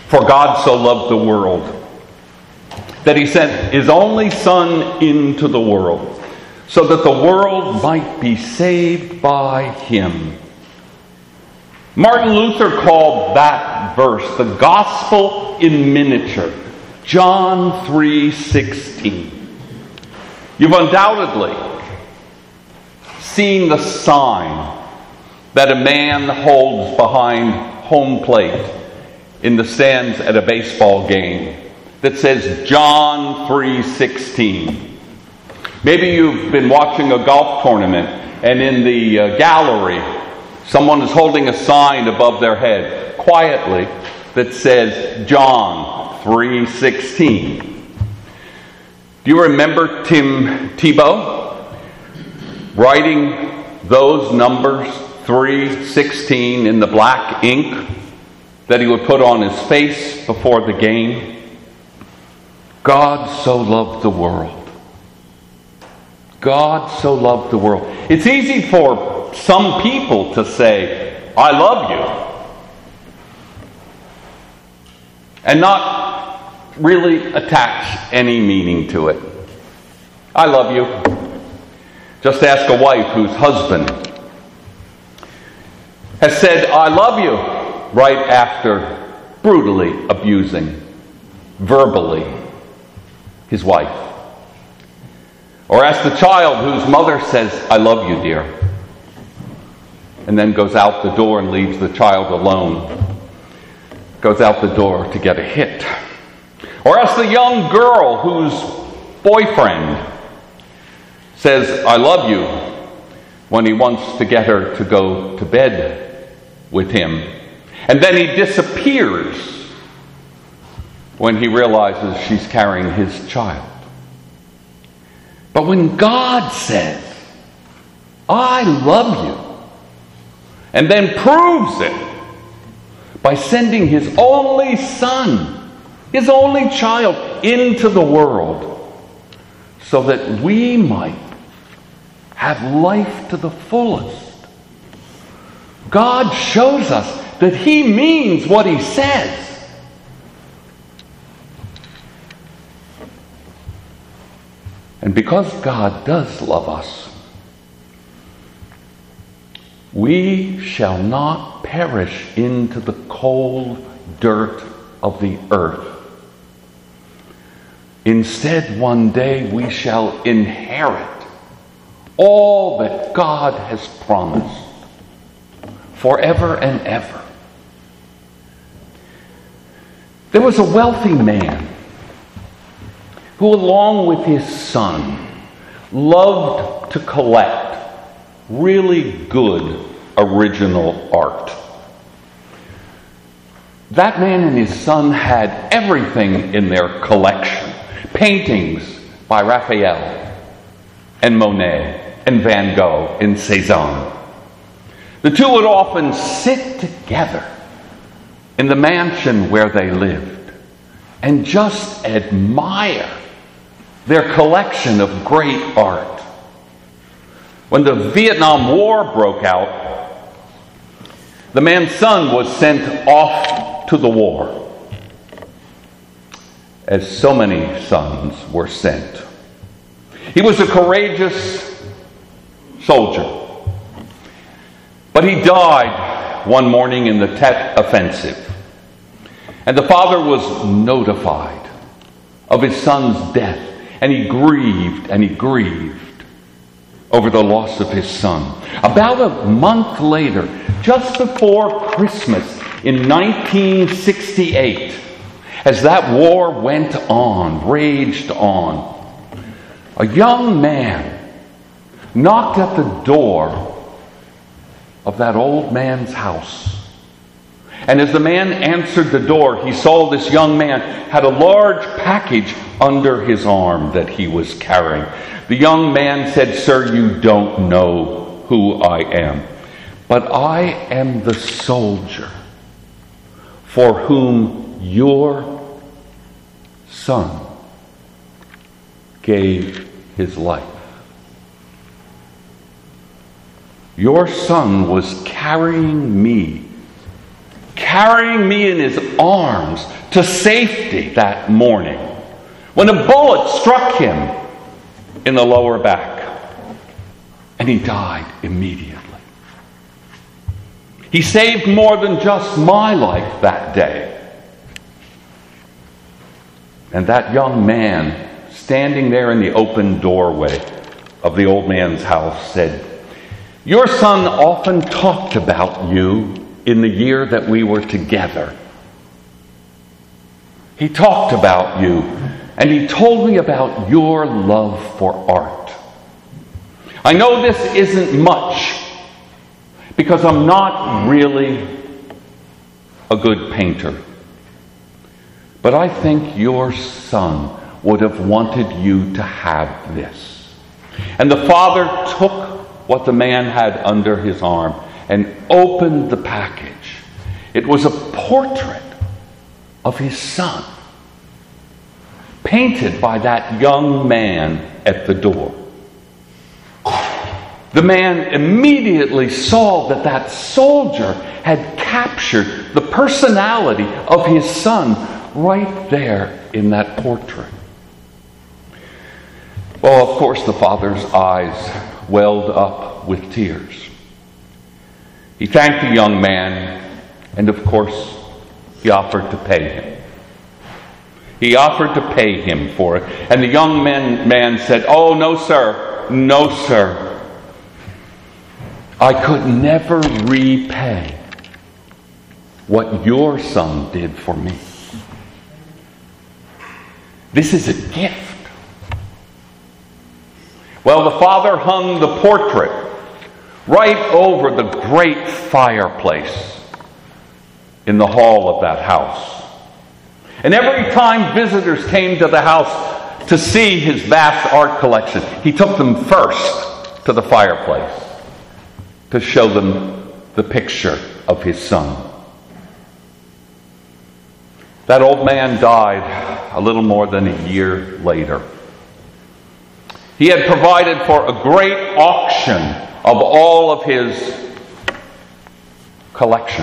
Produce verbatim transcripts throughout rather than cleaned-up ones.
For God so loved the world that he sent his only Son into the world, so that the world might be saved by him. Martin Luther called that verse the gospel in miniature, John three sixteen. You've undoubtedly seen the sign that a man holds behind home plate in the stands at a baseball game that says John three sixteen. Maybe you've been watching a golf tournament and in the uh, gallery someone is holding a sign above their head quietly that says John three sixteen. Do you remember Tim Tebow writing those numbers three sixteen in the black ink that he would put on his face before the game? God so loved the world. God so loved the world. It's easy for some people to say, I love you, and not really attach any meaning to it. I love you. Just ask a wife whose husband has said, I love you, right after brutally abusing, verbally, his wife. Or ask the child whose mother says, I love you, dear, and then goes out the door and leaves the child alone, goes out the door to get a hit. Or ask the young girl whose boyfriend says, I love you, when he wants to get her to go to bed with him. And then he disappears when he realizes she's carrying his child. But when God says, I love you, and then proves it by sending his only Son, his only child, into the world so that we might have life to the fullest, God shows us that he means what he says. And because God does love us, we shall not perish into the cold dirt of the earth. Instead, one day we shall inherit all that God has promised forever and ever. There was a wealthy man who, along with his son, loved to collect really good original art. That man and his son had everything in their collection. Paintings by Raphael and Monet and Van Gogh and Cézanne. The two would often sit together in the mansion where they lived and just admire their collection of great art. When the Vietnam War broke out, the man's son was sent off to the war, as so many sons were sent. He was a courageous soldier, but he died one morning in the Tet Offensive. And the father was notified of his son's death, and he grieved and he grieved over the loss of his son. About a month later, just before Christmas in nineteen sixty-eight, as that war went on, raged on, a young man knocked at the door of that old man's house. And as the man answered the door, he saw this young man had a large package under his arm that he was carrying. The young man said, "Sir, you don't know who I am, but I am the soldier for whom your son gave his life. Your son was carrying me, carrying me in his arms to safety that morning when a bullet struck him in the lower back, and he died immediately. He saved more than just my life that day. And that young man, standing there in the open doorway of the old man's house, said, "Your son often talked about you in the year that we were together. He talked about you, and he told me about your love for art. I know this isn't much, because I'm not really a good painter. But I think your son would have wanted you to have this." And the father took what the man had under his arm and opened the package. It was a portrait of his son, painted by that young man at the door. The man immediately saw that that soldier had captured the personality of his son right there in that portrait. Well, of course, the father's eyes welled up with tears. He thanked the young man, and of course, he offered to pay him. He offered to pay him for it. And the young man, man said, "Oh, no, sir. No, sir. I could never repay what your son did for me. This is a gift." Well, the father hung the portrait right over the great fireplace in the hall of that house. And every time visitors came to the house to see his vast art collection, he took them first to the fireplace to show them the picture of his son. That old man died a little more than a year later. He had provided for a great auction of all of his collection.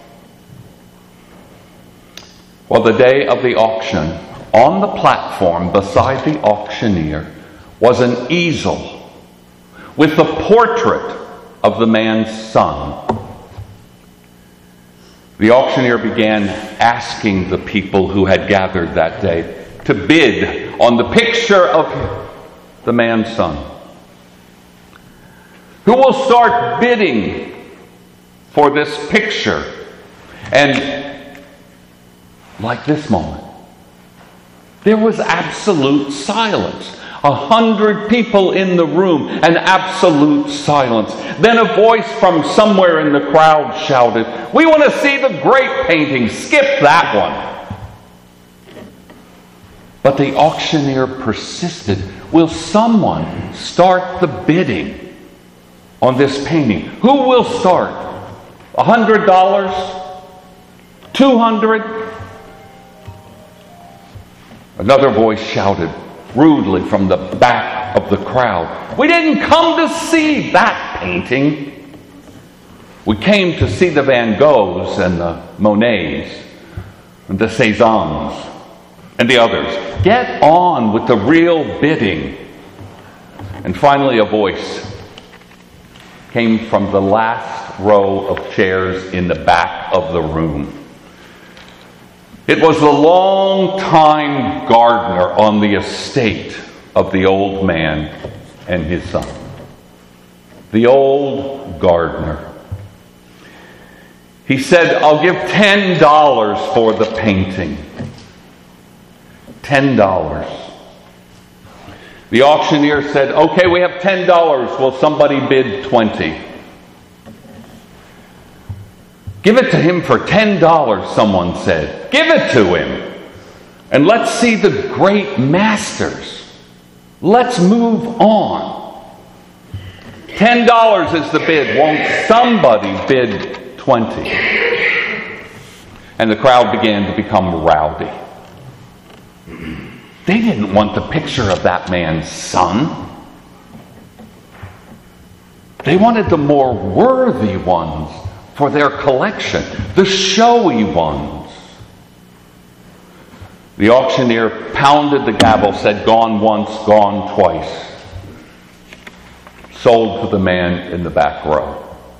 Well, the day of the auction, on the platform beside the auctioneer was an easel with the portrait of the man's son. The auctioneer began asking the people who had gathered that day to bid on the picture of the man's son. Who will start bidding for this picture? And like this moment, there was absolute silence. A hundred people in the room, and absolute silence. Then a voice from somewhere in the crowd shouted, "We want to see the great painting. Skip that one." But the auctioneer persisted. "Will someone start the bidding on this painting? Who will start? A hundred dollars? Two hundred?" Another voice shouted rudely from the back of the crowd, "We didn't come to see that painting. We came to see the Van Goghs and the Monets and the Cézannes and the others. Get on with the real bidding." And finally a voice came from the last row of chairs in the back of the room. It was the long-time gardener on the estate of the old man and his son. The old gardener. He said, "I'll give ten dollars for the painting." Ten dollars. The auctioneer said, "Okay, we have ten dollars. Will somebody bid twenty?" "Give it to him for ten dollars, someone said. "Give it to him. And let's see the great masters. Let's move on." Ten dollars is the bid. Won't somebody bid twenty? And the crowd began to become rowdy. They didn't want the picture of that man's son. They wanted the more worthy ones for their collection, the showy ones. The auctioneer pounded the gavel, said, "Gone once, gone twice." Sold to the man in the back row.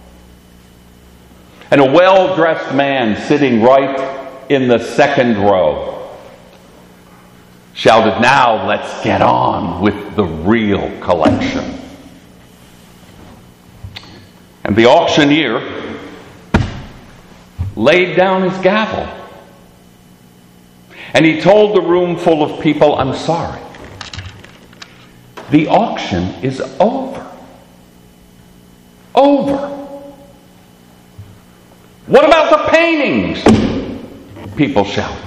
And a well-dressed man sitting right in the second row shouted, "Now let's get on with the real collection." And the auctioneer laid down his gavel. And he told the room full of people, "I'm sorry. The auction is over. Over. What about the paintings?" People shouted.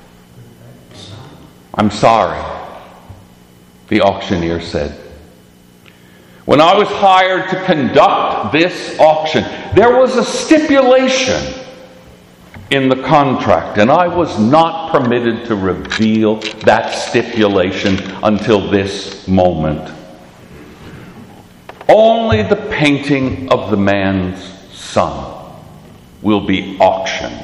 "I'm sorry," the auctioneer said. "When I was hired to conduct this auction, there was a stipulation in the contract, and I was not permitted to reveal that stipulation until this moment. Only the painting of the man's son will be auctioned.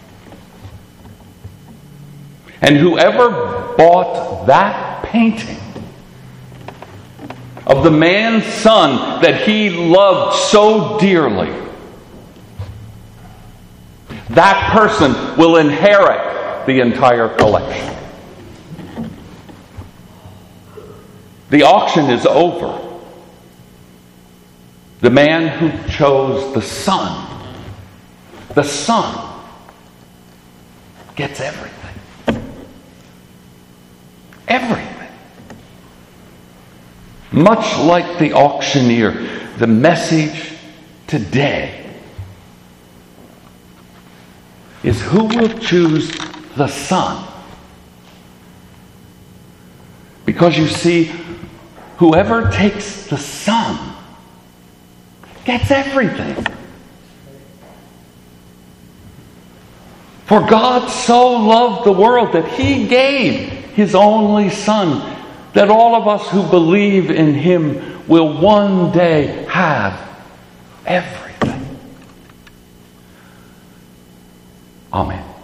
And whoever bought that painting of the man's son that he loved so dearly, that person will inherit the entire collection." The auction is over. The man who chose the son, the son, gets everything. Everything. Much like the auctioneer, the message today is who will choose the son. Because you see, whoever takes the son gets everything. For God so loved the world that he gave his only son, that all of us who believe in him will one day have everything. Amen.